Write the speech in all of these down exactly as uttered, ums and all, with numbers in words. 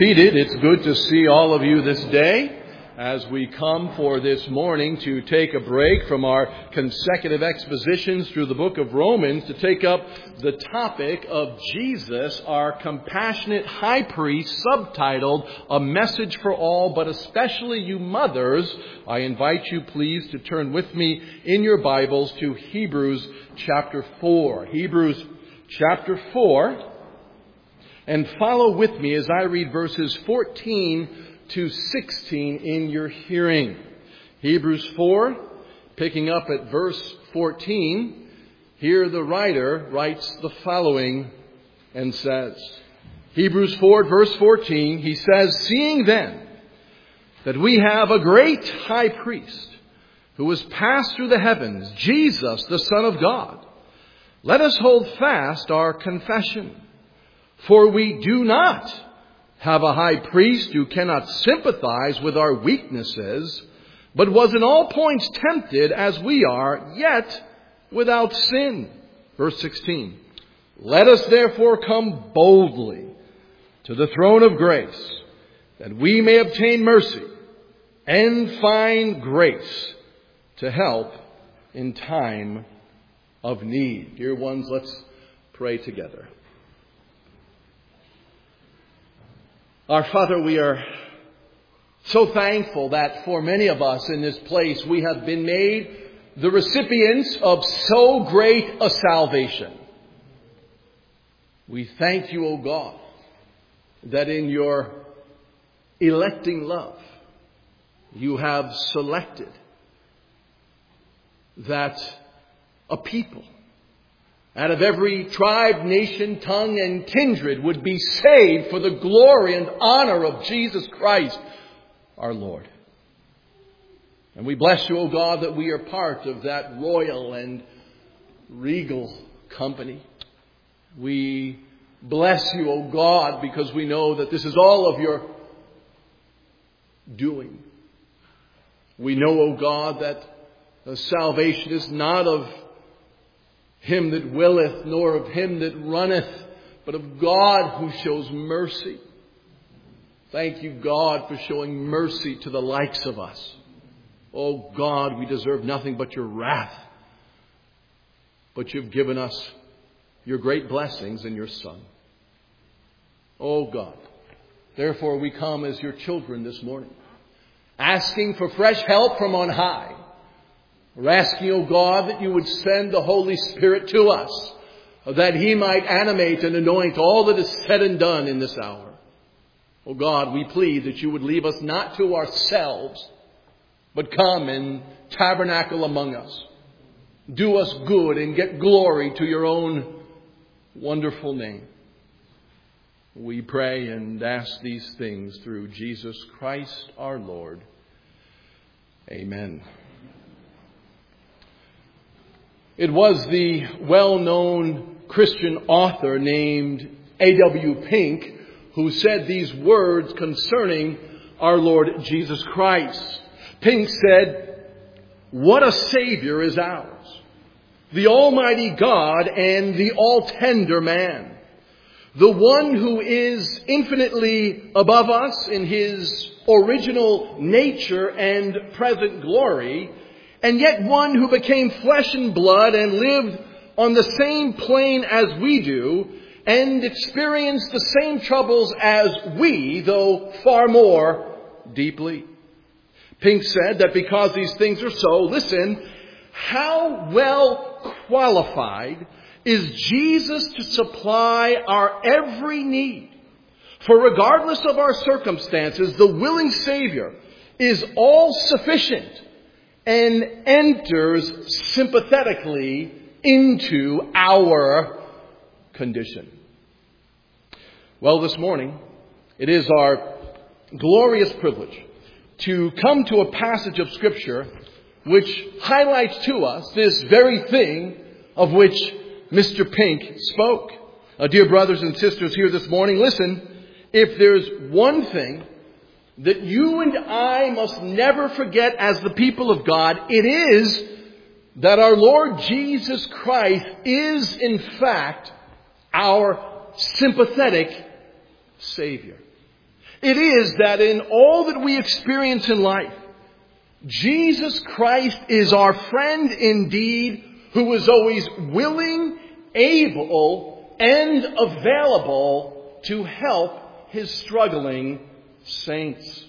Seated. It's good to see all of you this day as we come for this morning to take a break from our consecutive expositions through the book of Romans to take up the topic of Jesus, our compassionate high priest, subtitled A Message for All, but especially you mothers. I invite you please to turn with me in your Bibles to Hebrews chapter four. Hebrews chapter four. And follow with me as I read verses fourteen to sixteen in your hearing. Hebrews four, picking up at verse fourteen, here the writer writes the following and says, Hebrews four, verse fourteen, he says, "Seeing then that we have a great high priest who has passed through the heavens, Jesus, the Son of God, let us hold fast our confession. For we do not have a high priest who cannot sympathize with our weaknesses, but was in all points tempted as we are, yet without sin." Verse sixteen, "Let us therefore come boldly to the throne of grace, that we may obtain mercy and find grace to help in time of need." Dear ones, let's pray together. Our Father, we are so thankful that for many of us in this place, we have been made the recipients of so great a salvation. We thank you, O God, that in your electing love, you have selected that a people out of every tribe, nation, tongue, and kindred would be saved for the glory and honor of Jesus Christ, our Lord. And we bless you, O God, that we are part of that royal and regal company. We bless you, O God, because we know that this is all of your doing. We know, O God, that the salvation is not of him that willeth, nor of him that runneth, but of God who shows mercy. Thank you, God, for showing mercy to the likes of us. Oh God, we deserve nothing but your wrath. But you've given us your great blessings in your Son. Oh God, therefore we come as your children this morning, asking for fresh help from on high. We're asking, O God, that you would send the Holy Spirit to us, that he might animate and anoint all that is said and done in this hour. O God, we plead that you would leave us not to ourselves, but come and tabernacle among us. Do us good and get glory to your own wonderful name. We pray and ask these things through Jesus Christ our Lord. Amen. It was the well-known Christian author named A W Pink who said these words concerning our Lord Jesus Christ. Pink said, "What a Savior is ours, the Almighty God and the all-tender man, the one who is infinitely above us in his original nature and present glory, and yet one who became flesh and blood and lived on the same plane as we do and experienced the same troubles as we, though far more deeply." Pink said that because these things are so, listen, how well qualified is Jesus to supply our every need? For regardless of our circumstances, the willing Savior is all sufficient and enters sympathetically into our condition. Well, this morning, it is our glorious privilege to come to a passage of Scripture which highlights to us this very thing of which Mister Pink spoke. Uh, dear brothers and sisters here this morning, listen, if there's one thing that you and I must never forget as the people of God, it is that our Lord Jesus Christ is in fact our sympathetic Savior. It is that in all that we experience in life, Jesus Christ is our friend indeed, who is always willing, able, and available to help His struggling saints.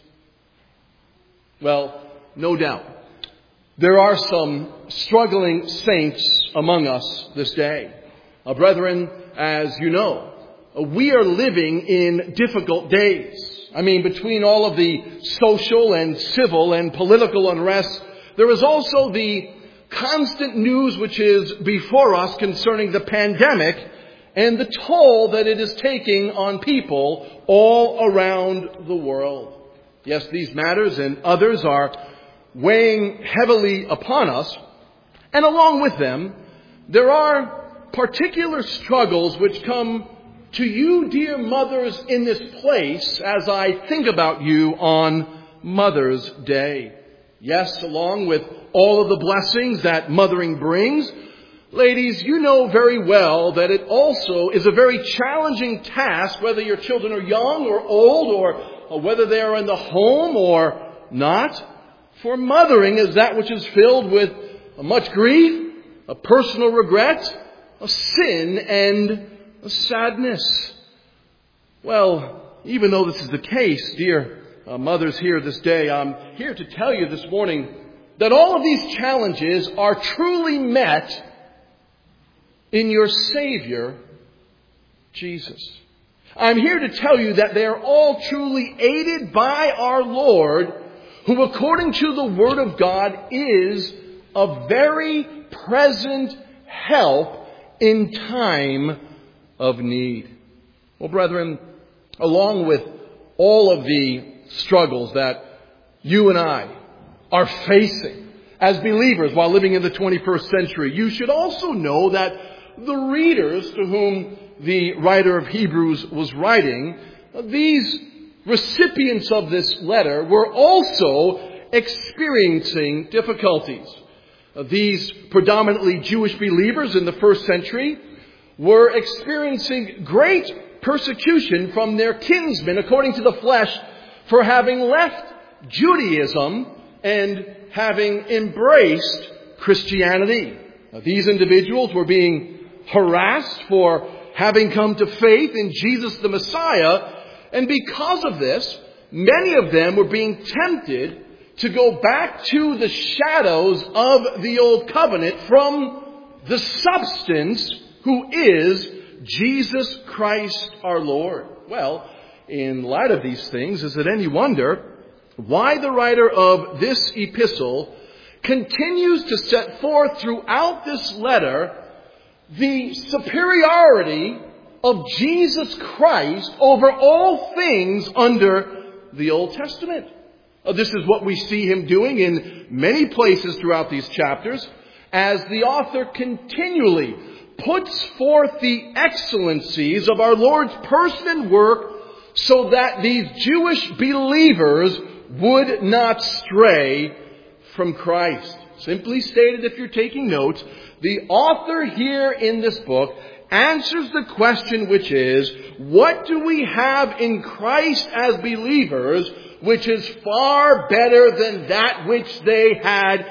Well, no doubt, there are some struggling saints among us this day. Uh, brethren, as you know, uh, we are living in difficult days. I mean, between all of the social and civil and political unrest, there is also the constant news which is before us concerning the pandemic and the toll that it is taking on people all around the world. Yes, these matters and others are weighing heavily upon us, and along with them, there are particular struggles which come to you, dear mothers, in this place as I think about you on Mother's Day. Yes, along with all of the blessings that mothering brings, ladies, you know very well that it also is a very challenging task, whether your children are young or old, or, or whether they are in the home or not. For mothering is that which is filled with much grief, a personal regret, a sin, and a sadness. Well, even though this is the case, dear uh, mothers here this day, I'm here to tell you this morning that all of these challenges are truly met in your Savior, Jesus. I'm here to tell you that they are all truly aided by our Lord, who according to the Word of God is a very present help in time of need. Well, brethren, along with all of the struggles that you and I are facing as believers while living in the twenty-first century, you should also know that the readers to whom the writer of Hebrews was writing, these recipients of this letter were also experiencing difficulties. These predominantly Jewish believers in the first century were experiencing great persecution from their kinsmen, according to the flesh, for having left Judaism and having embraced Christianity. Now, these individuals were being harassed for having come to faith in Jesus the Messiah, and because of this, many of them were being tempted to go back to the shadows of the old covenant from the substance who is Jesus Christ our Lord. Well, in light of these things, is it any wonder why the writer of this epistle continues to set forth throughout this letter the superiority of Jesus Christ over all things under the Old Testament? Uh, this is what we see him doing in many places throughout these chapters, as the author continually puts forth the excellencies of our Lord's person and work, so that these Jewish believers would not stray from Christ. Simply stated, if you're taking notes, the author here in this book answers the question, which is, what do we have in Christ as believers which is far better than that which they had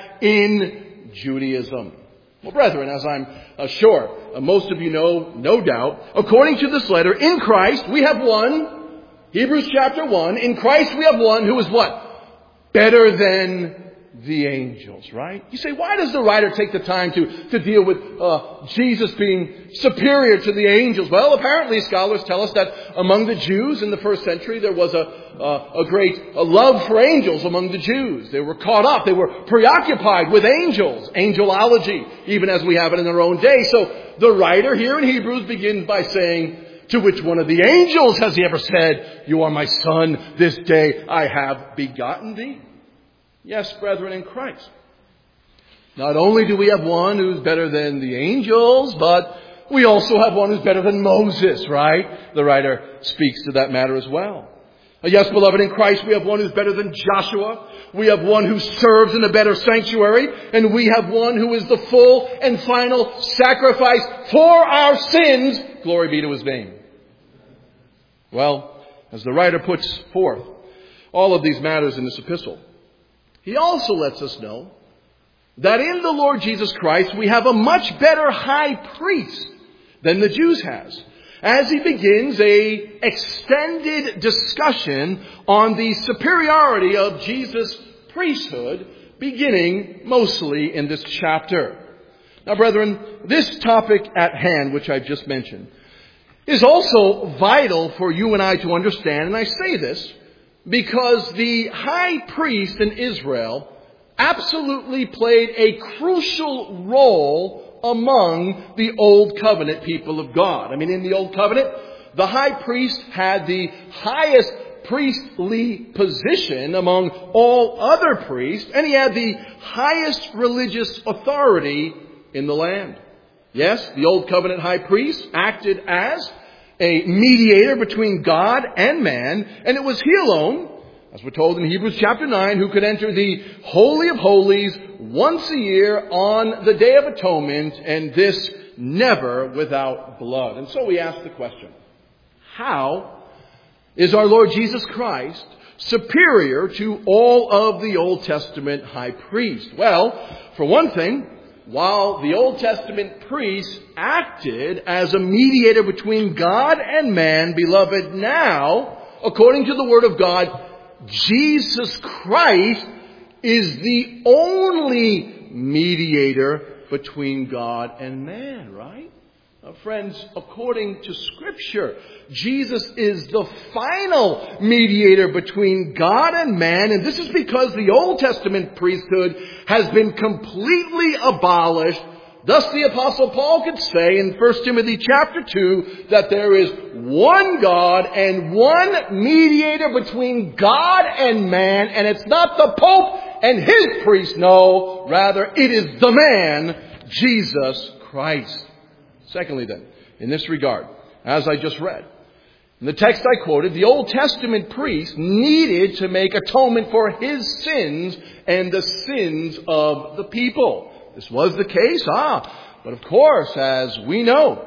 in Judaism? Well, brethren, as I'm uh, sure uh, most of you know, no doubt, according to this letter, in Christ we have one, Hebrews chapter one, in Christ we have one who is what? Better than the angels, right? You say, why does the writer take the time to, to deal with uh, Jesus being superior to the angels? Well, apparently scholars tell us that among the Jews in the first century, there was a, a, a great a love for angels among the Jews. They were caught up. They were preoccupied with angels, angelology, even as we have it in our own day. So the writer here in Hebrews begins by saying, to which one of the angels has he ever said, "You are my son, this day I have begotten thee"? Yes, brethren in Christ. Not only do we have one who's better than the angels, but we also have one who's better than Moses, right? The writer speaks to that matter as well. Yes, beloved, in Christ we have one who's better than Joshua. We have one who serves in a better sanctuary. And we have one who is the full and final sacrifice for our sins. Glory be to his name. Well, as the writer puts forth all of these matters in this epistle. He also lets us know that in the Lord Jesus Christ we have a much better high priest than the Jews has, as he begins a extended discussion on the superiority of Jesus' priesthood, beginning mostly in this chapter. Now, brethren, this topic at hand, which I've just mentioned, is also vital for you and I to understand. And I say this because the high priest in Israel absolutely played a crucial role among the Old Covenant people of God. I mean, in the Old Covenant, the high priest had the highest priestly position among all other priests, and he had the highest religious authority in the land. Yes, the Old Covenant high priest acted as a mediator between God and man, and it was he alone, as we're told in Hebrews chapter nine, who could enter the Holy of Holies once a year on the Day of Atonement, and this never without blood. And so we ask the question, how is our Lord Jesus Christ superior to all of the Old Testament high priests? Well, for one thing, while the Old Testament priests acted as a mediator between God and man, beloved, now, according to the Word of God, Jesus Christ is the only mediator between God and man, right? Now, friends, according to Scripture, Jesus is the final mediator between God and man, and this is because the Old Testament priesthood has been completely abolished. Thus the Apostle Paul could say in First Timothy chapter two that there is one God and one mediator between God and man, and it's not the Pope and his priest, no, rather it is the man, Jesus Christ. Secondly then, in this regard, as I just read, in the text I quoted, the Old Testament priest needed to make atonement for his sins and the sins of the people. This was the case, ah, but of course, as we know,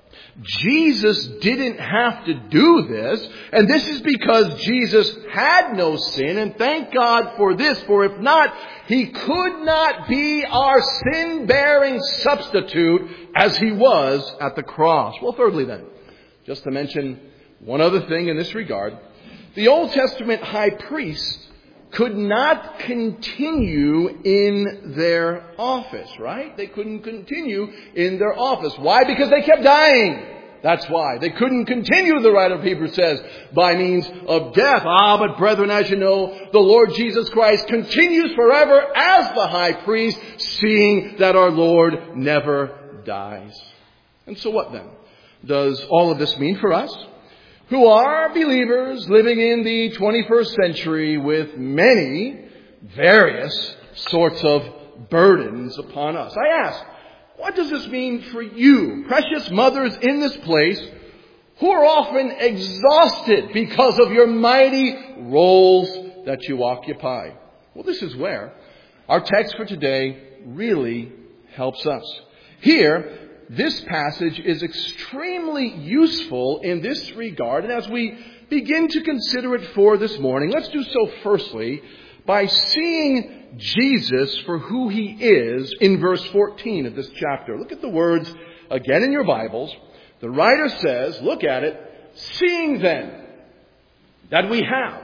Jesus didn't have to do this, and this is because Jesus had no sin, and thank God for this, for if not, he could not be our sin-bearing substitute as he was at the cross. Well, thirdly then, just to mention one other thing in this regard, the Old Testament high priests could not continue in their office, right? They couldn't continue in their office. Why? Because they kept dying. That's why. They couldn't continue, the writer of Hebrews says, by means of death. Ah, but brethren, as you know, the Lord Jesus Christ continues forever as the high priest, seeing that our Lord never dies. And so what then does all of this mean for us, who are believers living in the twenty-first century with many various sorts of burdens upon us? I ask, what does this mean for you, precious mothers in this place, who are often exhausted because of your mighty roles that you occupy? Well, this is where our text for today really helps us. Here, this passage is extremely useful in this regard. And as we begin to consider it for this morning, let's do so firstly by seeing Jesus for who he is in verse fourteen of this chapter. Look at the words again in your Bibles. The writer says, look at it, seeing then that we have,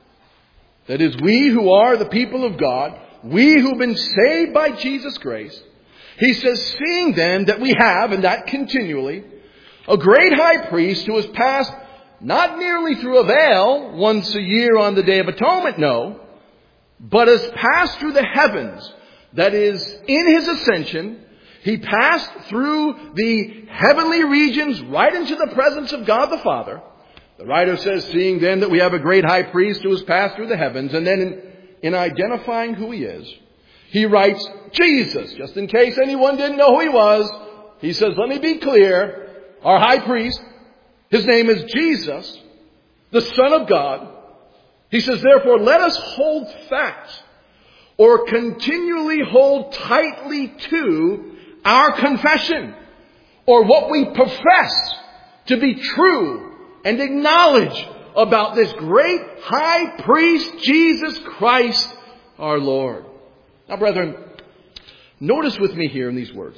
that is, we who are the people of God, we who've been saved by Jesus' grace, he says, seeing then that we have, and that continually, a great high priest who has passed not merely through a veil once a year on the Day of Atonement, no, but has passed through the heavens. That is, in his ascension, he passed through the heavenly regions right into the presence of God the Father. The writer says, seeing then that we have a great high priest who has passed through the heavens, and then in, in identifying who he is, he writes Jesus, just in case anyone didn't know who he was. He says, let me be clear, our high priest, his name is Jesus, the Son of God. He says, therefore, let us hold fast or continually hold tightly to our confession, or what we profess to be true and acknowledge about this great high priest, Jesus Christ, our Lord. Now, brethren, notice with me here in these words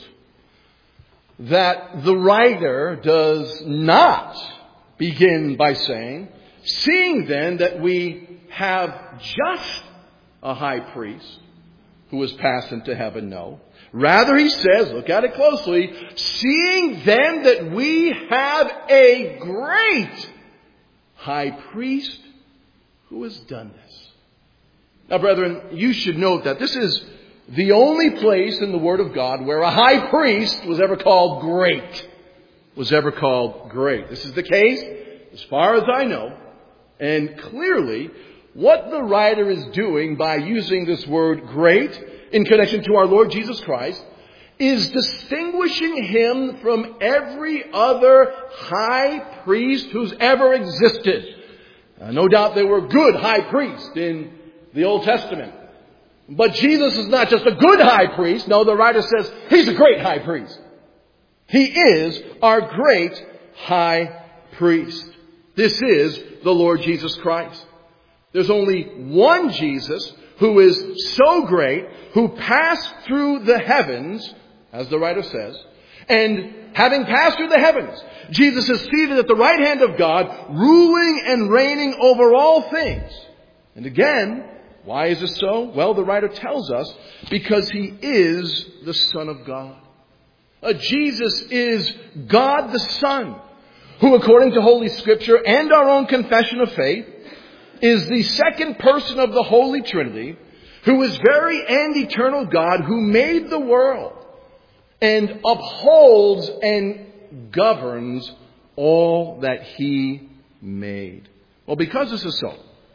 that the writer does not begin by saying, seeing then that we have just a high priest who has passed into heaven, no. Rather, he says, look at it closely, seeing then that we have a great high priest who has done this. Now, brethren, you should note that this is the only place in the Word of God where a high priest was ever called great. Was ever called great. This is the case, as far as I know, and clearly, what the writer is doing by using this word great in connection to our Lord Jesus Christ is distinguishing him from every other high priest who's ever existed. Uh, no doubt there were good high priests in the Old Testament. But Jesus is not just a good high priest. No, the writer says he's a great high priest. He is our great high priest. This is the Lord Jesus Christ. There's only one Jesus who is so great, who passed through the heavens, as the writer says, and having passed through the heavens, Jesus is seated at the right hand of God, ruling and reigning over all things. And again, why is this so? Well, the writer tells us, because he is the Son of God. Uh, Jesus is God the Son, who according to Holy Scripture and our own confession of faith, is the second person of the Holy Trinity, who is very and eternal God, who made the world and upholds and governs all that he made. Well, because this is so,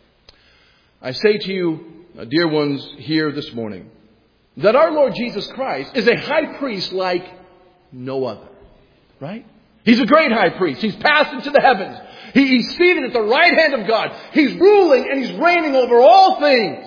I say to you, dear ones here this morning, that our Lord Jesus Christ is a high priest like no other. Right? He's a great high priest. He's passed into the heavens. He, he's seated at the right hand of God. He's ruling and he's reigning over all things.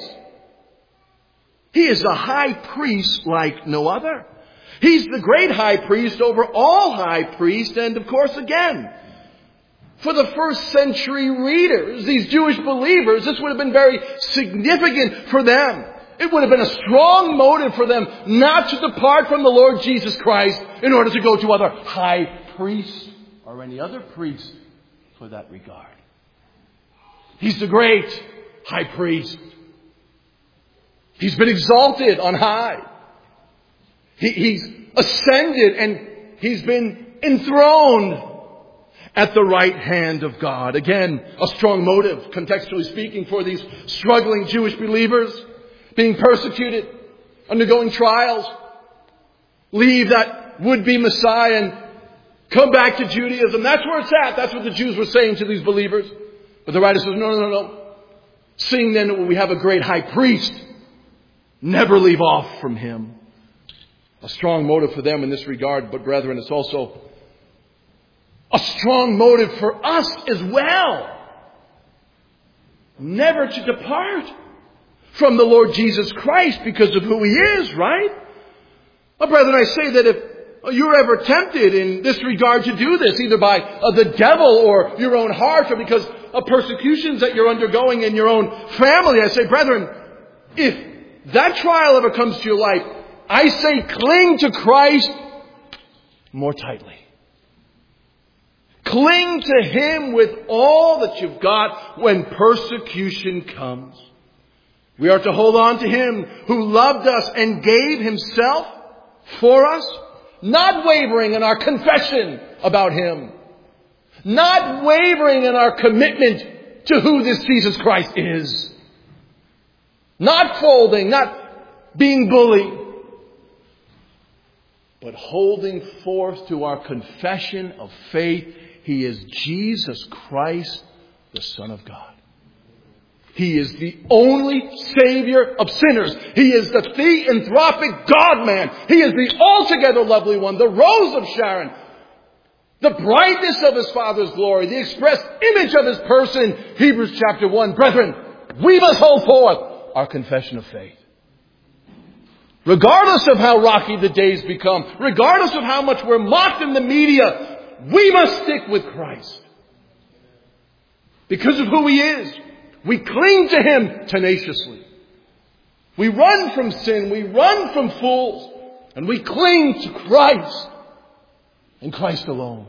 He is a high priest like no other. He's the great high priest over all high priests. And of course, again, for the first century readers, these Jewish believers, this would have been very significant for them. It would have been a strong motive for them not to depart from the Lord Jesus Christ in order to go to other high priests or any other priest for that regard. He's the great high priest. He's been exalted on high. He, he's ascended and he's been enthroned at the right hand of God. Again, a strong motive, contextually speaking, for these struggling Jewish believers being persecuted, undergoing trials, leave that would-be Messiah and come back to Judaism. That's where it's at. That's what the Jews were saying to these believers. But the writer says, no, no, no, no. Seeing then that we have a great high priest, never leave off from him. A strong motive for them in this regard. But brethren, it's also a strong motive for us as well. Never to depart from the Lord Jesus Christ because of who he is, right? Well, brethren, I say that if you're ever tempted in this regard to do this, either by uh, the devil or your own heart, or because of persecutions that you're undergoing in your own family, I say, brethren, if that trial ever comes to your life, I say cling to Christ more tightly. Cling to him with all that you've got when persecution comes. We are to hold on to him who loved us and gave himself for us, not wavering in our confession about him, not wavering in our commitment to who this Jesus Christ is, not folding, not being bullied, but holding forth to our confession of faith. He is Jesus Christ, the Son of God. He is the only Savior of sinners. He is the theanthropic God-man. He is the altogether lovely one, the Rose of Sharon, the brightness of his Father's glory, the express image of his person. Hebrews chapter one. Brethren, we must hold forth our confession of faith. Regardless of how rocky the days become, regardless of how much we're mocked in the media, we must stick with Christ. Because of who He is, we cling to Him tenaciously. We run from sin, we run from fools, and we cling to Christ and Christ alone.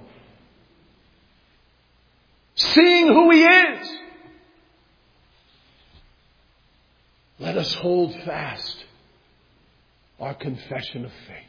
Seeing who He is, let us hold fast our confession of faith.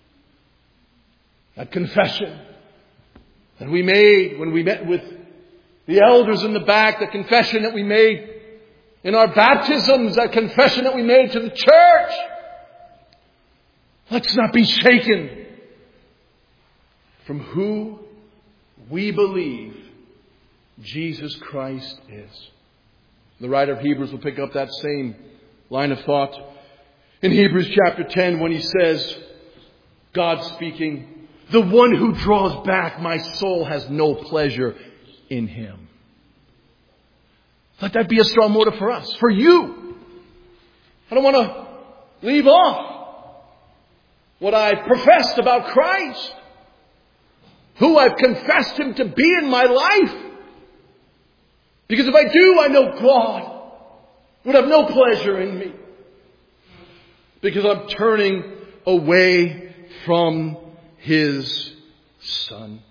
That confession that we made when we met with the elders in the back, the confession that we made in our baptisms, that confession that we made to the church. Let's not be shaken from who we believe Jesus Christ is. The writer of Hebrews will pick up that same line of thought in Hebrews chapter ten when he says, God speaking, the one who draws back my soul has no pleasure in Him. Let that be a strong motive for us, for you. I don't want to leave off what I professed about Christ, who I've confessed Him to be in my life. Because if I do, I know God would have no pleasure in me. Because I'm turning away from His Son.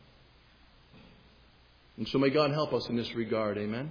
And so may God help us in this regard. Amen.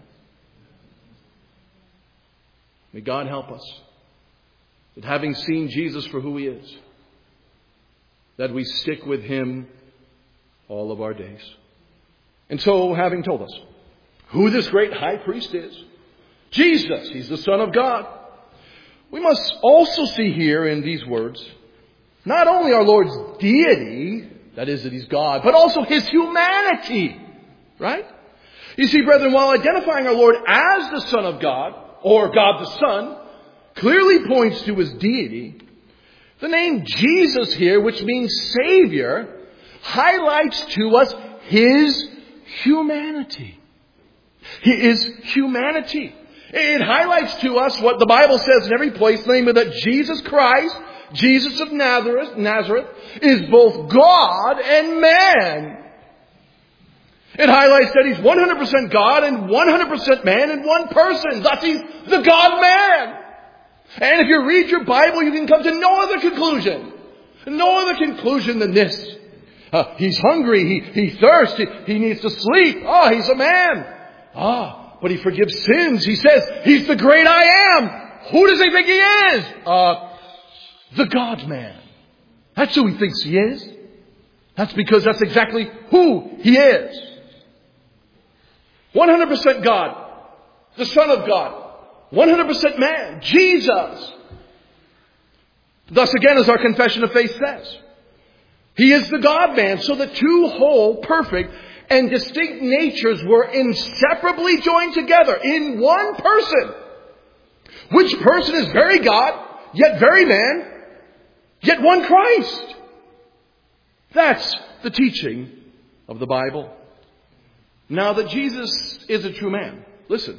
May God help us that having seen Jesus for who He is, that we stick with Him all of our days. And so, having told us who this great high priest is, Jesus, He's the Son of God, we must also see here in these words not only our Lord's deity, that is that He's God, but also His humanity. Right? You see, brethren, while identifying our Lord as the Son of God, or God the Son, clearly points to His deity, the name Jesus here, which means Savior, highlights to us His humanity. His humanity. It highlights to us what the Bible says in every place, namely that Jesus Christ, Jesus of Nazareth, Nazareth, is both God and man. It highlights that He's one hundred percent God and one hundred percent man in one person. Thus He's the God-man. And if you read your Bible, you can come to no other conclusion. No other conclusion than this. Uh, he's hungry. He, he thirsts. He, he needs to sleep. Oh, He's a man. Ah, but He forgives sins. He says He's the great I am. Who does He think He is? Uh, the God-man. That's who He thinks He is. That's because that's exactly who He is. one hundred percent God. The Son of God. one hundred percent man. Jesus. Thus again, as our confession of faith says, He is the God-man. So the two whole, perfect, and distinct natures were inseparably joined together in one person. Which person is very God, yet very man, yet one Christ. That's the teaching of the Bible. Now that Jesus is a true man, listen,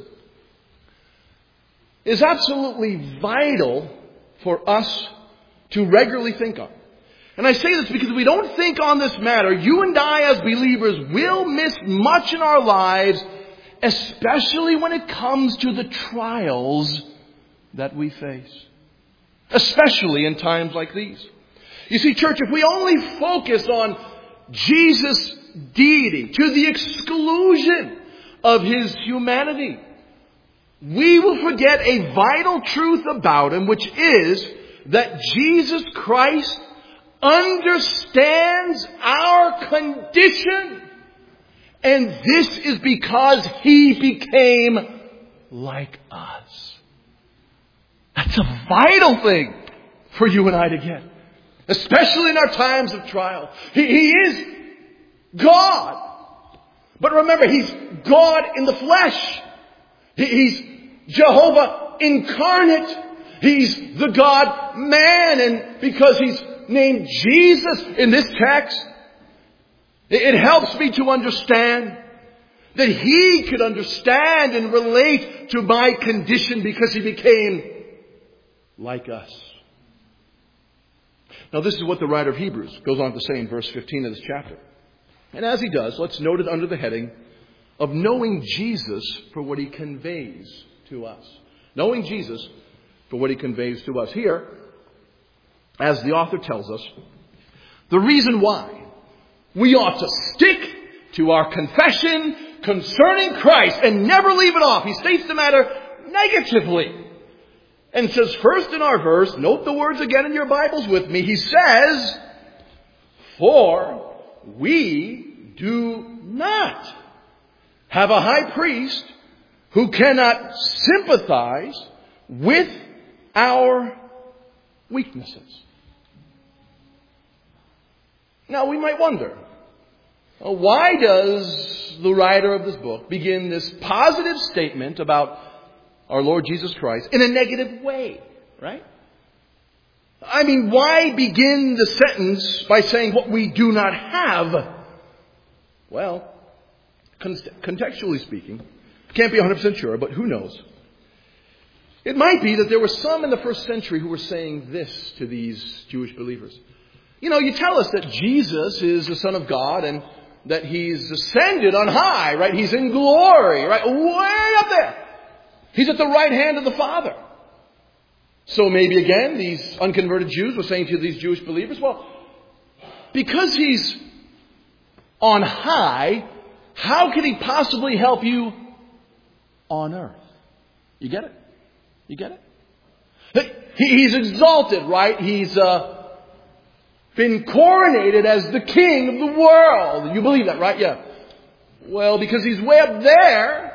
is absolutely vital for us to regularly think on. And I say this because if we don't think on this matter, you and I as believers will miss much in our lives, especially when it comes to the trials that we face. Especially in times like these. You see, church, if we only focus on Jesus' deity to the exclusion of His humanity, we will forget a vital truth about Him, which is that Jesus Christ understands our condition. And this is because He became like us. That's a vital thing for you and I to get. Especially in our times of trial. He, he is God. But remember, He's God in the flesh. He, he's Jehovah incarnate. He's the God-man. And because He's named Jesus in this text, it, it helps me to understand that He could understand and relate to my condition because He became like us. Now this is what the writer of Hebrews goes on to say in verse fifteen of this chapter. And as he does, let's note it under the heading of knowing Jesus for what he conveys to us. Knowing Jesus for what he conveys to us. Here, as the author tells us, the reason why we ought to stick to our confession concerning Christ and never leave it off. He states the matter negatively. And says first in our verse, note the words again in your Bibles with me. He says, for we do not have a high priest who cannot sympathize with our weaknesses. Now we might wonder, why does the writer of this book begin this positive statement about our Lord Jesus Christ in a negative way, right? I mean, why begin the sentence by saying what we do not have? Well, contextually speaking, can't be one hundred percent sure, but who knows? It might be that there were some in the first century who were saying this to these Jewish believers. You know, you tell us that Jesus is the Son of God and that He's ascended on high, right? He's in glory, right? Way up there. He's at the right hand of the Father. So maybe again, these unconverted Jews were saying to these Jewish believers, well, because He's on high, how can He possibly help you on earth? You get it? You get it? He's exalted, right? He's uh, been coronated as the King of the world. You believe that, right? Yeah. Well, because He's way up there,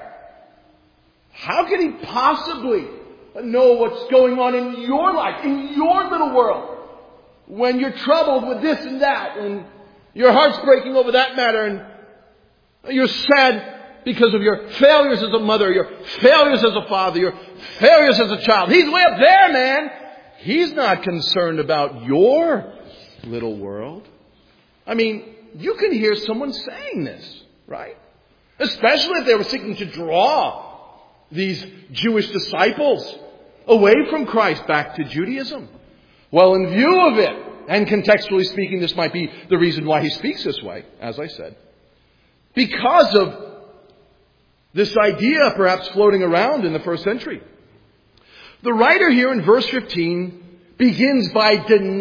how can He possibly know what's going on in your life, in your little world, when you're troubled with this and that, and your heart's breaking over that matter, and you're sad because of your failures as a mother, your failures as a father, your failures as a child. He's way up there, man. He's not concerned about your little world. I mean, you can hear someone saying this, right? Especially if they were seeking to draw these Jewish disciples away from Christ back to Judaism. Well, in view of it, and contextually speaking, this might be the reason why he speaks this way, as I said. Because of this idea perhaps floating around in the first century. The writer here in verse fifteen begins by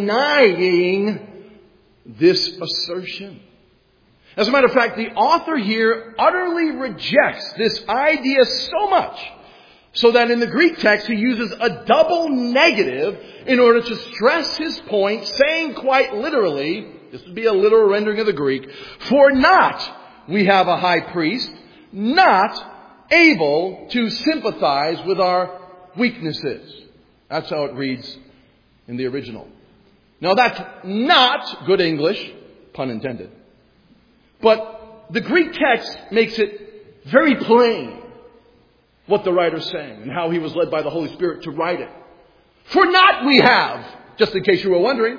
denying this assertion. As a matter of fact, the author here utterly rejects this idea so much so that in the Greek text he uses a double negative in order to stress his point, saying quite literally, this would be a literal rendering of the Greek, for not we have a high priest, not able to sympathize with our weaknesses. That's how it reads in the original. Now that's not good English, pun intended. But the Greek text makes it very plain what the writer's saying and how he was led by the Holy Spirit to write it. For not we have, just in case you were wondering,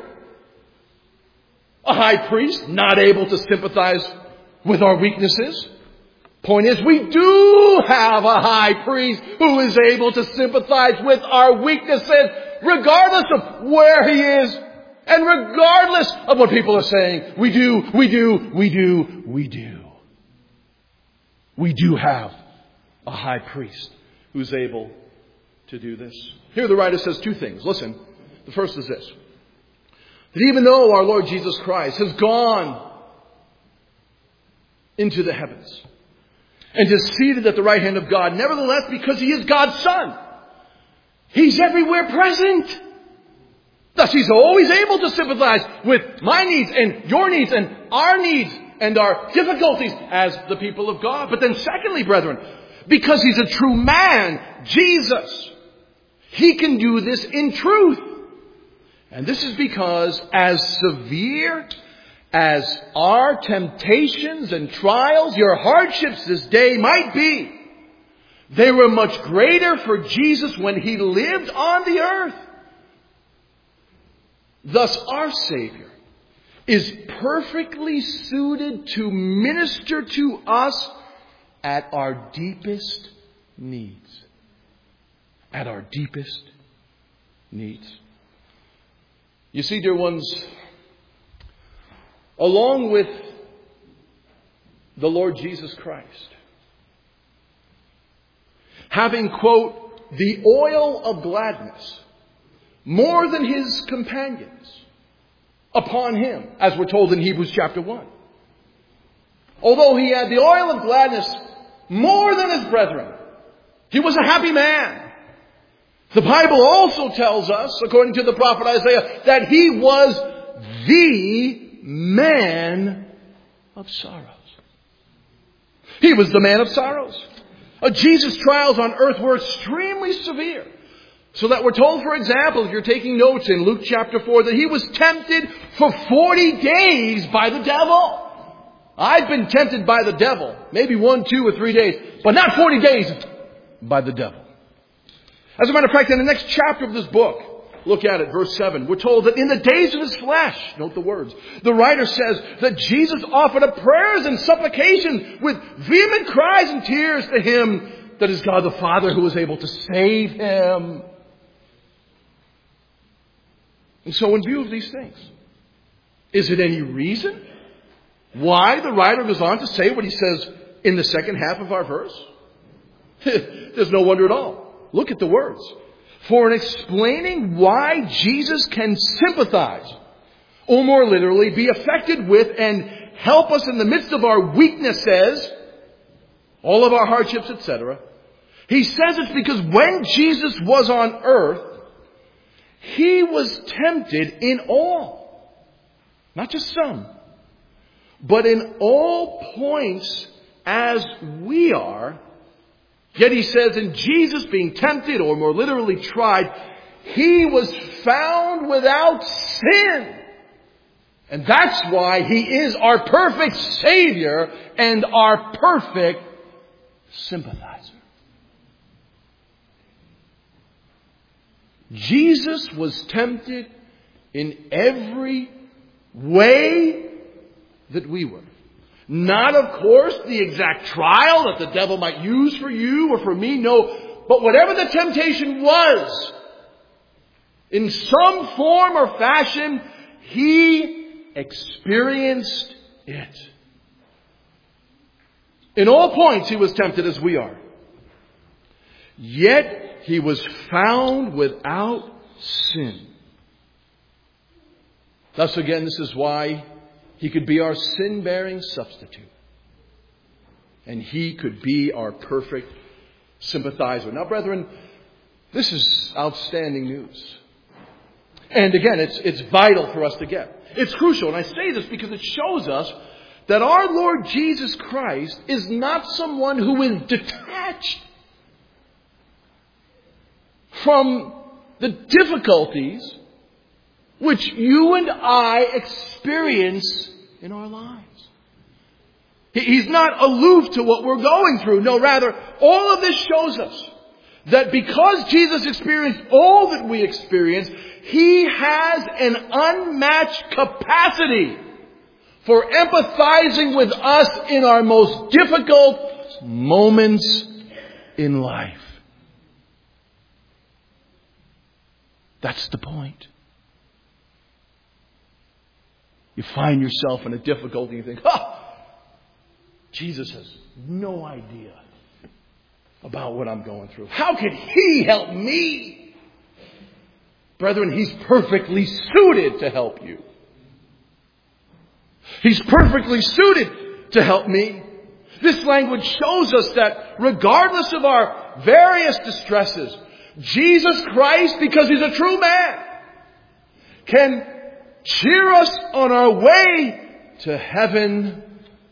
a high priest not able to sympathize with our weaknesses. Point is, we do have a high priest who is able to sympathize with our weaknesses, regardless of where he is and regardless of what people are saying. We do, we do, we do, we do. We do have a high priest who's able to do this. Here the writer says two things. Listen, the first is this. That even though our Lord Jesus Christ has gone into the heavens and is seated at the right hand of God, nevertheless, because he is God's Son, he's everywhere present. Thus, he's always able to sympathize with my needs and your needs and our needs and our difficulties as the people of God. But then secondly, brethren, because he's a true man, Jesus, he can do this in truth. And this is because as severe as our temptations and trials, your hardships this day might be, they were much greater for Jesus when he lived on the earth. Thus, our Savior is perfectly suited to minister to us at our deepest needs. At our deepest needs. You see, dear ones, along with the Lord Jesus Christ, having, quote, the oil of gladness, more than his companions, upon him, as we're told in Hebrews chapter one. Although he had the oil of gladness more than his brethren, he was a happy man. The Bible also tells us, according to the prophet Isaiah, that he was the man of sorrows. He was the man of sorrows. Uh, Jesus' trials on earth were extremely severe. So that we're told, for example, if you're taking notes in Luke chapter four, that he was tempted for forty days by the devil. I've been tempted by the devil, maybe one, two, or three days, but not forty days by the devil. As a matter of fact, in the next chapter of this book, look at it, verse seven, we're told that in the days of his flesh, note the words, the writer says that Jesus offered up prayers and supplications with vehement cries and tears to him, that is God the Father, who was able to save him. And so in view of these things, is it any reason why the writer goes on to say what he says in the second half of our verse? There's no wonder at all. Look at the words. For in explaining why Jesus can sympathize, or more literally, be affected with and help us in the midst of our weaknesses, all of our hardships, et cetera, he says it's because when Jesus was on earth, he was tempted in all. Not just some, but in all points as we are. Yet he says in Jesus being tempted, or more literally tried, he was found without sin. And that's why he is our perfect Savior and our perfect sympathizer. Jesus was tempted in every way that we were. Not, of course, the exact trial that the devil might use for you or for me, no. But whatever the temptation was, in some form or fashion, he experienced it. In all points, he was tempted as we are. Yet, he was found without sin. Thus, again, this is why he could be our sin-bearing substitute. And he could be our perfect sympathizer. Now, brethren, this is outstanding news. And again, it's, it's vital for us to get. It's crucial. And I say this because it shows us that our Lord Jesus Christ is not someone who is detached from the difficulties which you and I experience in our lives. He's not aloof to what we're going through. No, rather, all of this shows us that because Jesus experienced all that we experience, he has an unmatched capacity for empathizing with us in our most difficult moments in life. That's the point. You find yourself in a difficulty and you think, oh, Jesus has no idea about what I'm going through. How could he help me? Brethren, he's perfectly suited to help you. He's perfectly suited to help me. This language shows us that regardless of our various distresses, Jesus Christ, because he's a true man, can cheer us on our way to heaven.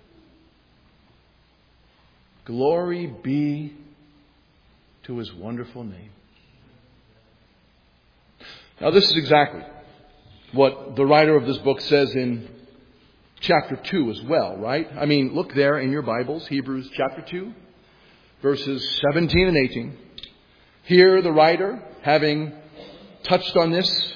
Glory be to his wonderful name. Now, this is exactly what the writer of this book says in chapter two as well, right? I mean, look there in your Bibles, Hebrews chapter two, verses seventeen and eighteen. Here the writer, having touched on this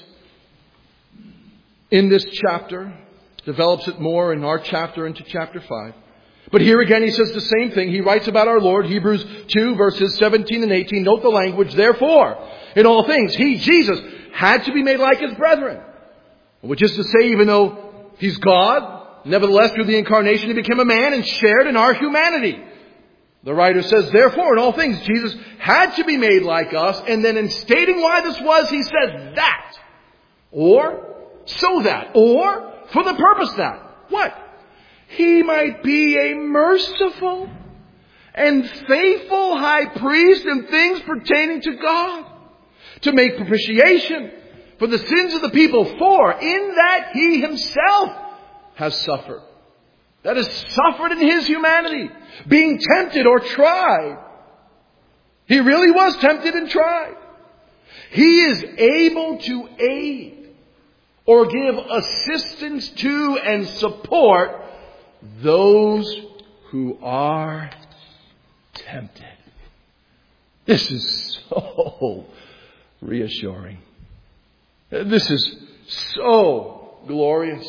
in this chapter, develops it more in our chapter into chapter five. But here again he says the same thing. He writes about our Lord, Hebrews two, verses seventeen and eighteen. Note the language. Therefore, in all things, he, Jesus, had to be made like his brethren. Which is to say, even though he's God, nevertheless through the incarnation he became a man and shared in our humanity. The writer says, therefore, in all things, Jesus had to be made like us. And then in stating why this was, he says that. Or, so that. Or, for the purpose that. What? He might be a merciful and faithful high priest in things pertaining to God, to make propitiation for the sins of the people, for in that he himself has suffered. That is, suffered in his humanity, being tempted or tried. He really was tempted and tried. He is able to aid or give assistance to and support those who are tempted. This is so reassuring. This is so glorious.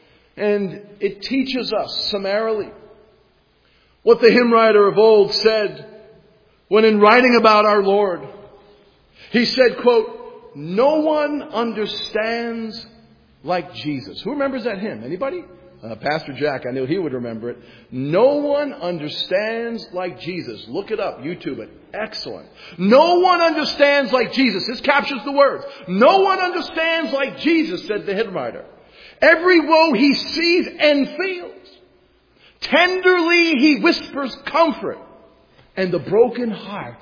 And it teaches us summarily what the hymn writer of old said when in writing about our Lord. He said, quote, no one understands like Jesus. Who remembers that hymn? Anybody? Uh, Pastor Jack, I knew he would remember it. No one understands like Jesus. Look it up. YouTube it. Excellent. No one understands like Jesus. This captures the words. No one understands like Jesus, said the hymn writer. Every woe he sees and feels. Tenderly he whispers comfort. And the broken heart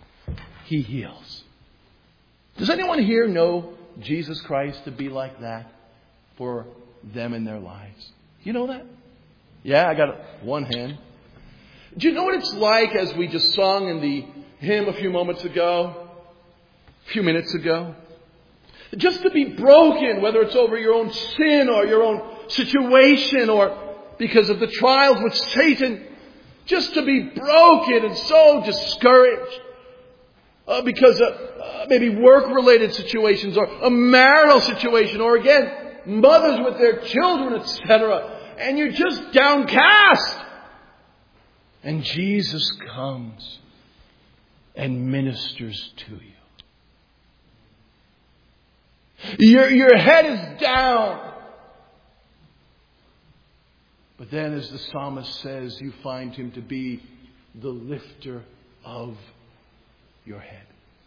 he heals. Does anyone here know Jesus Christ to be like that for them in their lives? You know that? Yeah, I got one hand. Do you know what it's like, as we just sung in the hymn a few moments ago, a few minutes ago? Just to be broken, whether it's over your own sin or your own situation or because of the trials with Satan. Just to be broken and so discouraged. Uh, because of uh, maybe work-related situations or a marital situation or again, mothers with their children, et cetera. And you're just downcast. And Jesus comes and ministers to you. Your, your head is down. But then, as the psalmist says, you find him to be the lifter of your head.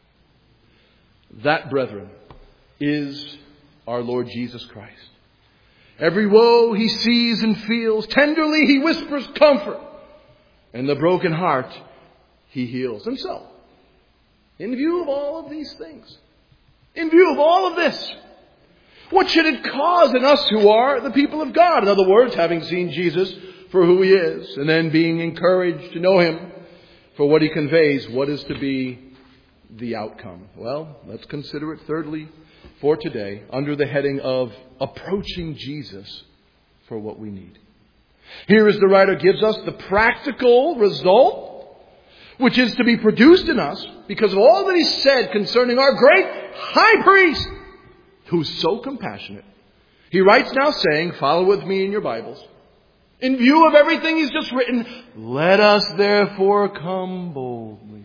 That, brethren, is our Lord Jesus Christ. Every woe he sees and feels, tenderly he whispers comfort. And the broken heart he heals. And so, in view of all of these things, in view of all of this, what should it cause in us who are the people of God? In other words, having seen Jesus for who he is, and then being encouraged to know him for what he conveys, what is to be the outcome? Well, let's consider it thirdly for today under the heading of approaching Jesus for what we need. Here, as the writer gives us, the practical result, which is to be produced in us because of all that he said concerning our great high priest, who's so compassionate. He writes now saying, follow with me in your Bibles. In view of everything he's just written, let us therefore come boldly,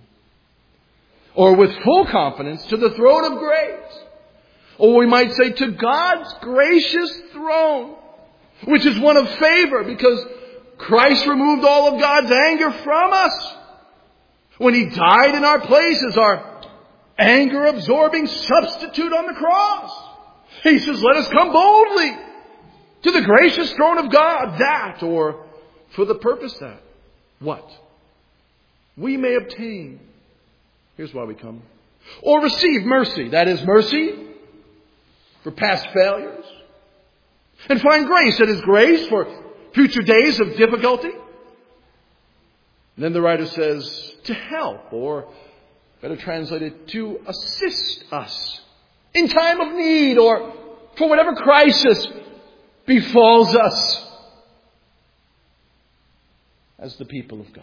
or with full confidence, to the throne of grace. Or we might say to God's gracious throne, which is one of favor because Christ removed all of God's anger from us. When he died in our place as our anger-absorbing substitute on the cross. He says, let us come boldly to the gracious throne of God, that, or for the purpose that. What? We may obtain. Here's why we come. Or receive mercy. That is mercy for past failures. And find grace. That is grace for future days of difficulty. And then the writer says, to help, or better translated, to assist us in time of need or for whatever crisis befalls us as the people of God.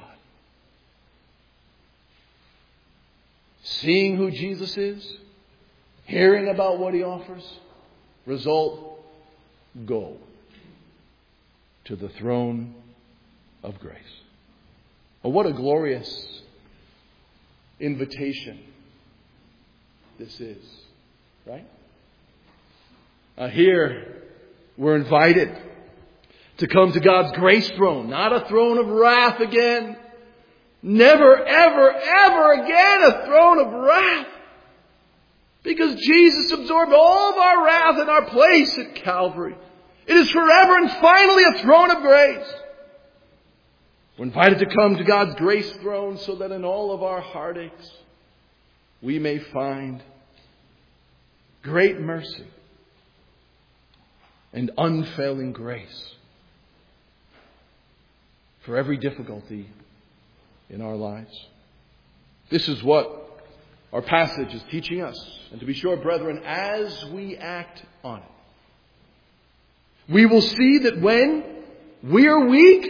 Seeing who Jesus is, hearing about what he offers, result, go to the throne of grace. Well, what a glorious invitation this is, right? Uh, here, we're invited to come to God's grace throne, not a throne of wrath again, Never, ever, ever again a throne of wrath. Because Jesus absorbed all of our wrath in our place at Calvary. It is forever and finally a throne of grace. We're invited to come to God's grace throne so that in all of our heartaches we may find great mercy and unfailing grace for every difficulty in our lives. This is what our passage is teaching us. And to be sure, brethren, as we act on it, we will see that when we are weak,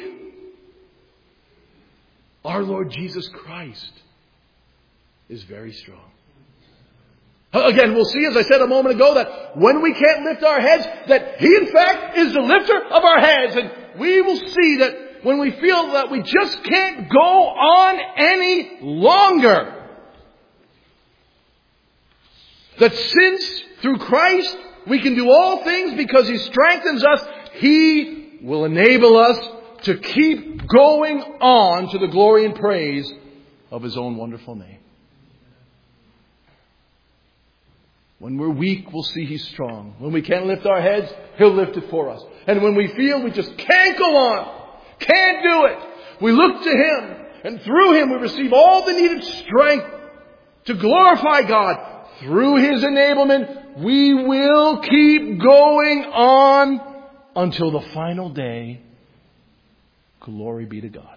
our Lord Jesus Christ is very strong. Again, we'll see, as I said a moment ago, that when we can't lift our heads, that He, in fact, is the lifter of our heads. And we will see that when we feel that we just can't go on any longer, that since through Christ we can do all things because He strengthens us, He will enable us to keep going on to the glory and praise of His own wonderful name. When we're weak, we'll see He's strong. When we can't lift our heads, He'll lift it for us. And when we feel we just can't go on, can't do it, we look to Him. And through Him we receive all the needed strength to glorify God. Through His enablement, we will keep going on until the final day. Glory be to God.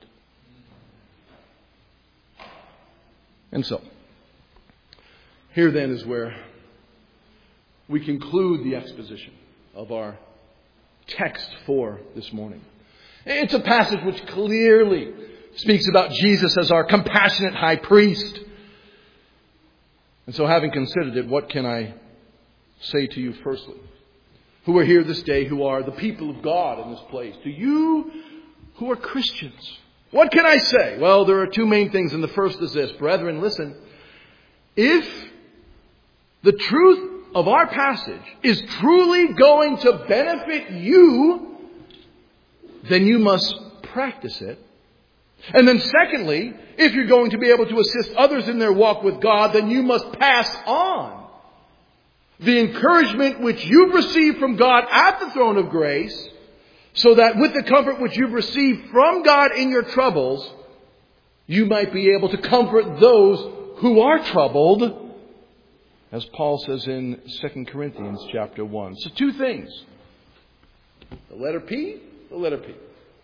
And so, here then is where we conclude the exposition of our text for this morning. It's a passage which clearly speaks about Jesus as our compassionate high priest. And so, having considered it, what can I say to you firstly, who are here this day, who are the people of God in this place, to you who are Christians? What can I say? Well, there are two main things, and the first is this. Brethren, listen. If the truth of our passage is truly going to benefit you, then you must practice it. And then secondly, if you're going to be able to assist others in their walk with God, then you must pass on the encouragement which you've received from God at the throne of grace, so that with the comfort which you've received from God in your troubles, you might be able to comfort those who are troubled, as Paul says in Second Corinthians chapter one. So two things. The letter P, the letter P.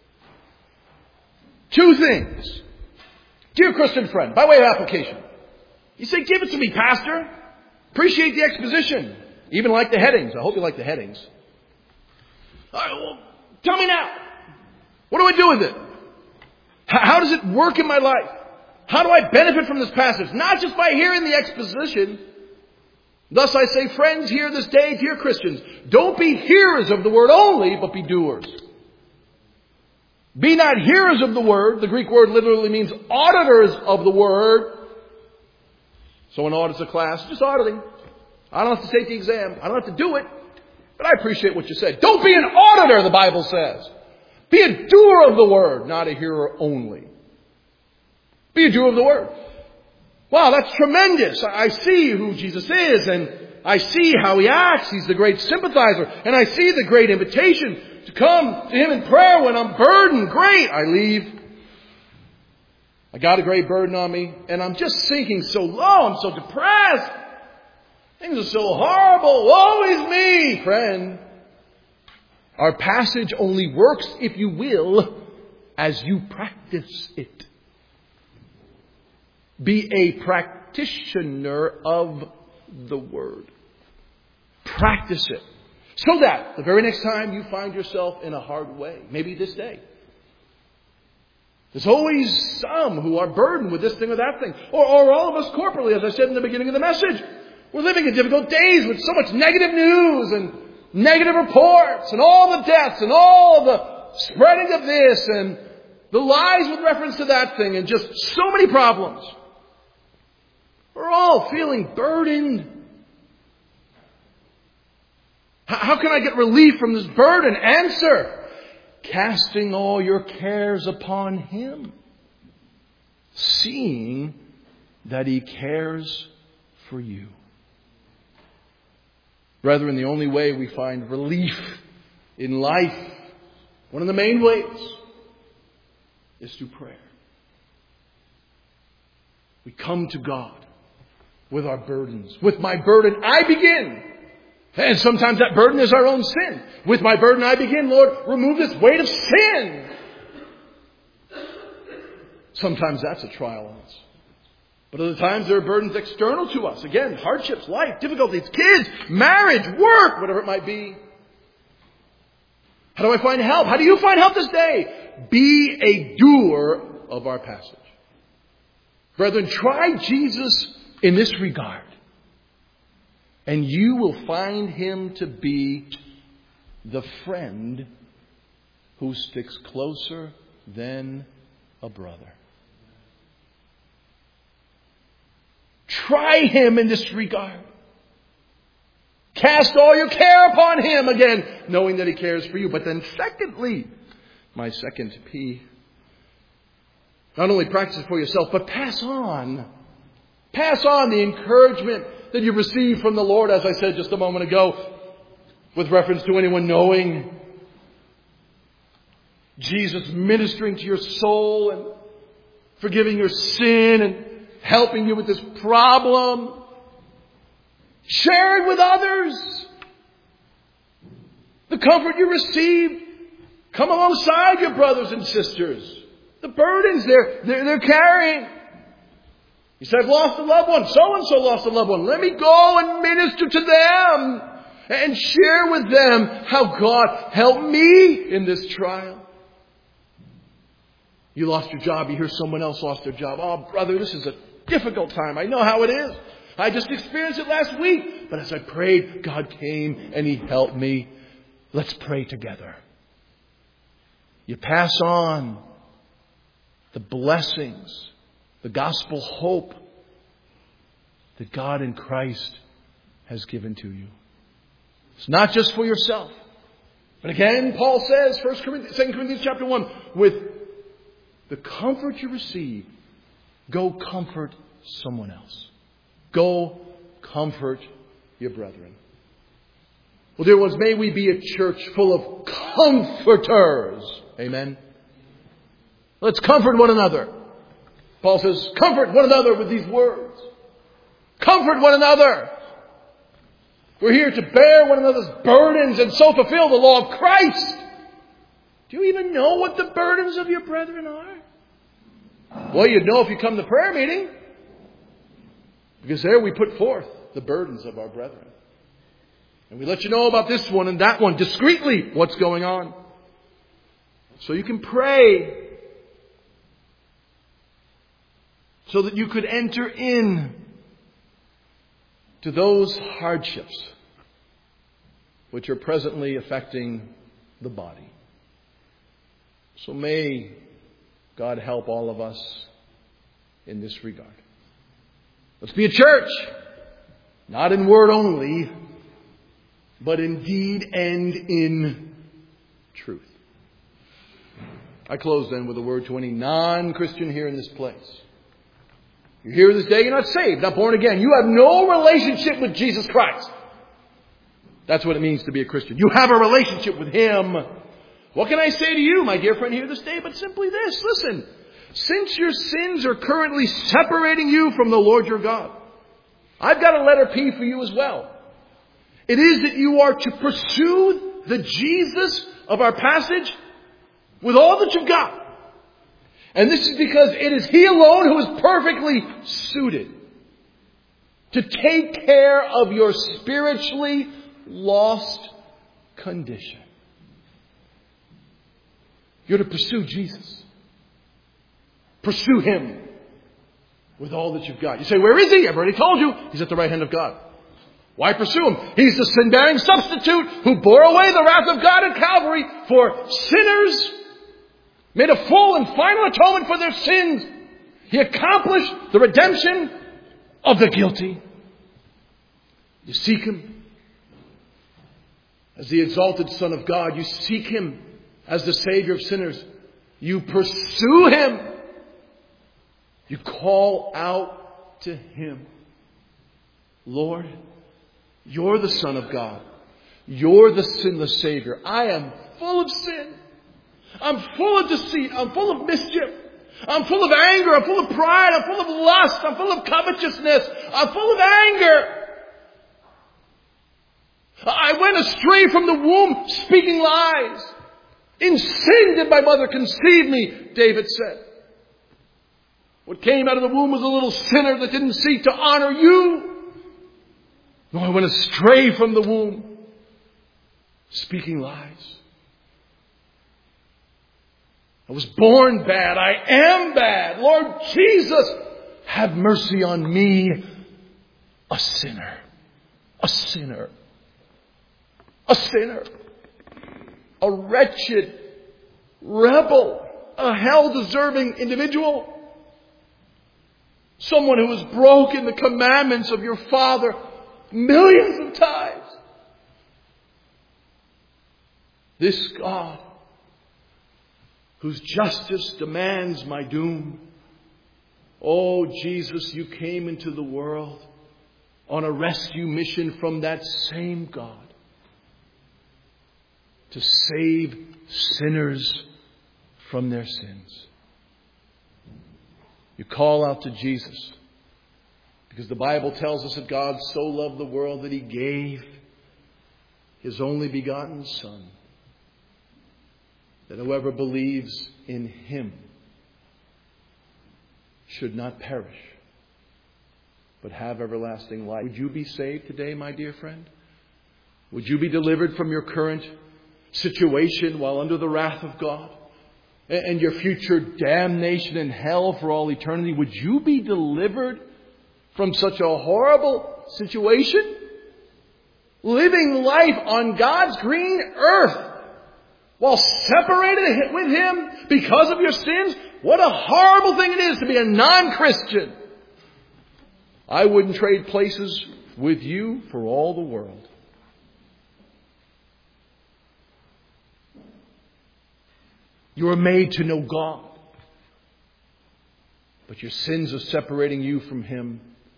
Two things. Dear Christian friend, by way of application, you say, give it to me, Pastor. Appreciate the exposition. Even like the headings. I hope you like the headings. All right, well, tell me now. What do I do with it? How does it work in my life? How do I benefit from this passage? Not just by hearing the exposition. Thus I say, friends, here this day, dear Christians, don't be hearers of the word only, but be doers. Be not hearers of the word. The Greek word literally means auditors of the word. Someone audits a class, just auditing. I don't have to take the exam. I don't have to do it. But I appreciate what you said. Don't be an auditor, the Bible says. Be a doer of the word, not a hearer only. Be a doer of the word. Wow, that's tremendous. I see who Jesus is, and I see how He acts. He's the great sympathizer. And I see the great invitation to come to Him in prayer when I'm burdened. Great. I leave. I got a great burden on me, and I'm just sinking so low. I'm so depressed. Things are so horrible. Woe is me, friend. Our passage only works, if you will, as you practice it. Be a practitioner of the word. Practice it. So that the very next time you find yourself in a hard way, maybe this day, there's always some who are burdened with this thing or that thing. Or, or all of us corporately, as I said in the beginning of the message. We're living in difficult days with so much negative news and negative reports and all the deaths and all the spreading of this and the lies with reference to that thing and just so many problems. We're all feeling burdened. How can I get relief from this burden? Answer. Casting all your cares upon Him. seeing that He cares for you. Brethren, the only way we find relief in life, one of the main ways, is through prayer. We come to God with our burdens. With my burden, I begin. And sometimes that burden is our own sin. With my burden, I begin, Lord, remove this weight of sin. Sometimes that's a trial on us. But other times there are burdens external to us. Again, hardships, life, difficulties, kids, marriage, work, whatever it might be. How do I find help? How do you find help this day? Be a doer of our passage. Brethren, try Jesus in this regard. And you will find Him to be the friend who sticks closer than a brother. Try Him in this regard. Cast all your care upon Him, again, knowing that He cares for you. But then secondly, my second P, not only practice it for yourself, but pass on. Pass on the encouragement that you received from the Lord, as I said just a moment ago, with reference to anyone knowing Jesus ministering to your soul and forgiving your sin and helping you with this problem. Share it with others. The comfort you received. Come alongside your brothers and sisters. The burdens they're, they're, they're carrying. You said, I've lost a loved one. So-and-so lost a loved one. Let me go and minister to them. And share with them how God helped me in this trial. You lost your job. You hear someone else lost their job. Oh, brother, this is a difficult time. I know how it is. I just experienced it last week. But as I prayed, God came and He helped me. Let's pray together. You pass on the blessings, the gospel hope that God in Christ has given to you. It's not just for yourself. But again, Paul says, First Corinthians, Second Corinthians chapter one, with the comfort you receive, go comfort someone else. Go comfort your brethren. Well, dear ones, may we be a church full of comforters. Amen. Let's comfort one another. Paul says, comfort one another with these words. Comfort one another. We're here to bear one another's burdens and so fulfill the law of Christ. Do you even know what the burdens of your brethren are? Well, you'd know if you come to prayer meeting. Because there we put forth the burdens of our brethren. And we let you know about this one and that one discreetly, what's going on. So you can pray. So that you could enter in to those hardships which are presently affecting the body. So may God help all of us in this regard. Let's be a church, not in word only, but in deed and in truth. I close then with a word to any non-Christian here in this place. You're here this day, you're not saved, not born again. You have no relationship with Jesus Christ. That's what it means to be a Christian. You have a relationship with Him. What can I say to you, my dear friend here this day, but simply this. Listen, since your sins are currently separating you from the Lord your God, I've got a letter P for you as well. It is that you are to pursue the Jesus of our passage with all that you've got. And this is because it is He alone who is perfectly suited to take care of your spiritually lost condition. You're to pursue Jesus. Pursue Him with all that you've got. You say, where is He? I've already told you. He's at the right hand of God. Why pursue Him? He's the sin-bearing substitute who bore away the wrath of God at Calvary for sinners, made a full and final atonement for their sins. He accomplished the redemption of the guilty. You seek Him as the exalted Son of God. You seek Him as the Savior of sinners. You pursue Him. You call out to Him. Lord, You're the Son of God. You're the sinless Savior. I am full of sin. I'm full of deceit. I'm full of mischief. I'm full of anger. I'm full of pride. I'm full of lust. I'm full of covetousness. I'm full of anger. I went astray from the womb, speaking lies. In sin did my mother conceive me, David said. What came out of the womb was a little sinner that didn't seek to honor You. No, I went astray from the womb, speaking lies. I was born bad. I am bad. Lord Jesus, have mercy on me, a sinner. A sinner. A sinner. A wretched rebel. A hell-deserving individual. Someone who has broken the commandments of Your Father millions of times. This God, whose justice demands my doom. Oh, Jesus, You came into the world on a rescue mission from that same God to save sinners from their sins. You call out to Jesus because the Bible tells us that God so loved the world that He gave His only begotten Son, that whoever believes in Him should not perish, but have everlasting life. Would you be saved today, my dear friend? Would you be delivered from your current situation while under the wrath of God and your future damnation in hell for all eternity? Would you be delivered from such a horrible situation? Living life on God's green earth while separated with Him because of your sins? What a horrible thing it is to be a non-Christian. I wouldn't trade places with you for all the world. You are made to know God, but your sins are separating you from Him.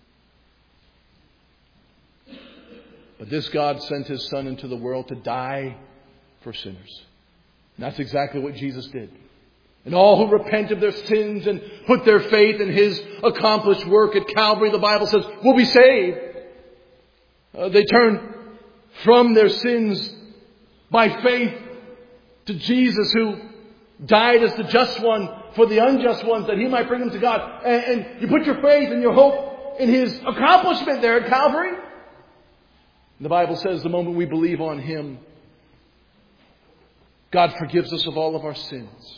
But this God sent His Son into the world to die for sinners. And that's exactly what Jesus did. And all who repent of their sins and put their faith in His accomplished work at Calvary, the Bible says, will be saved. Uh, they turn from their sins by faith to Jesus, who died as the just one for the unjust ones, that He might bring them to God. And, and you put your faith and your hope in His accomplishment there at Calvary. And the Bible says the moment we believe on Him, God forgives us of all of our sins.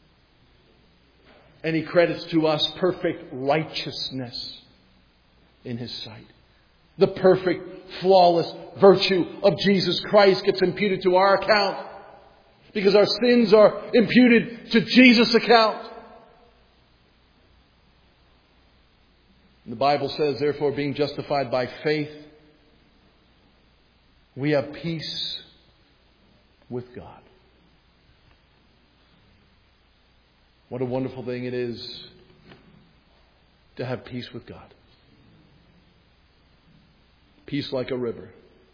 And He credits to us perfect righteousness in His sight. The perfect, flawless virtue of Jesus Christ gets imputed to our account, because our sins are imputed to Jesus' account. And the Bible says, therefore, being justified by faith, we have peace with God. What a wonderful thing it is to have peace with God. Peace like a river.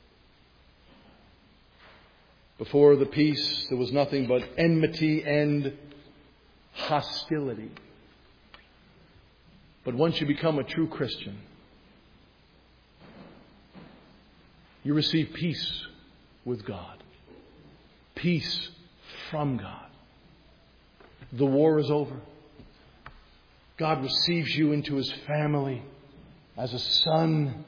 Before the peace, there was nothing but enmity and hostility. But once you become a true Christian, you receive peace with God. Peace from God. The war is over. God receives you into His family as a son,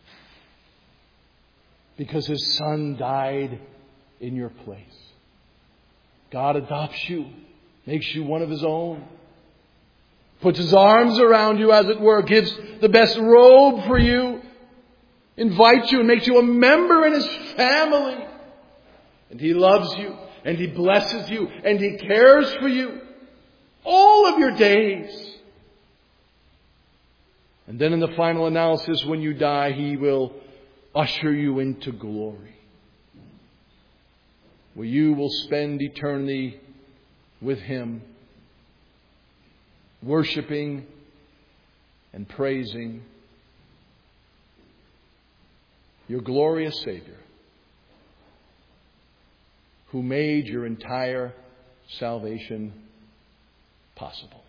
because His Son died in your place. God adopts you, makes you one of His own, puts His arms around you, as it were, gives the best robe for you, invites you and makes you a member in His family. And He loves you, and He blesses you, and He cares for you all of your days. And then in the final analysis, when you die, He will usher you into glory, where you will spend eternity with Him, worshiping and praising your glorious Savior, who made your entire salvation possible.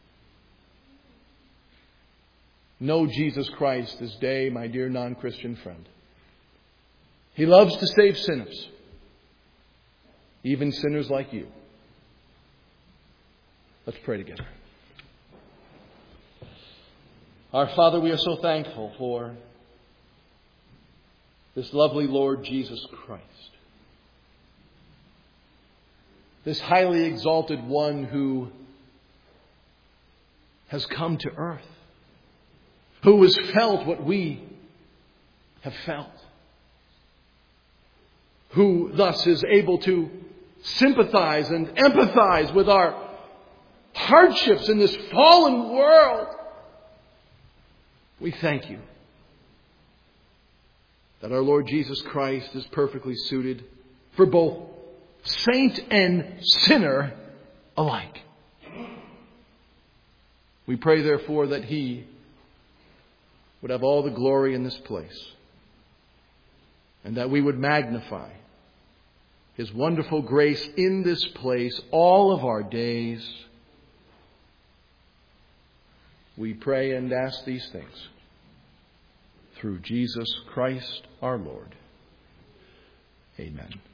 Know Jesus Christ this day, my dear non-Christian friend. He loves to save sinners, even sinners like you. Let's pray together. Our Father, we are so thankful for this lovely Lord Jesus Christ, this highly exalted one who has come to earth, who has felt what we have felt, who thus is able to sympathize and empathize with our hardships in this fallen world. We thank you that our Lord Jesus Christ is perfectly suited for both saint and sinner alike. We pray, therefore, that He would have all the glory in this place, and that we would magnify His wonderful grace in this place all of our days. We pray and ask these things through Jesus Christ our Lord. Amen.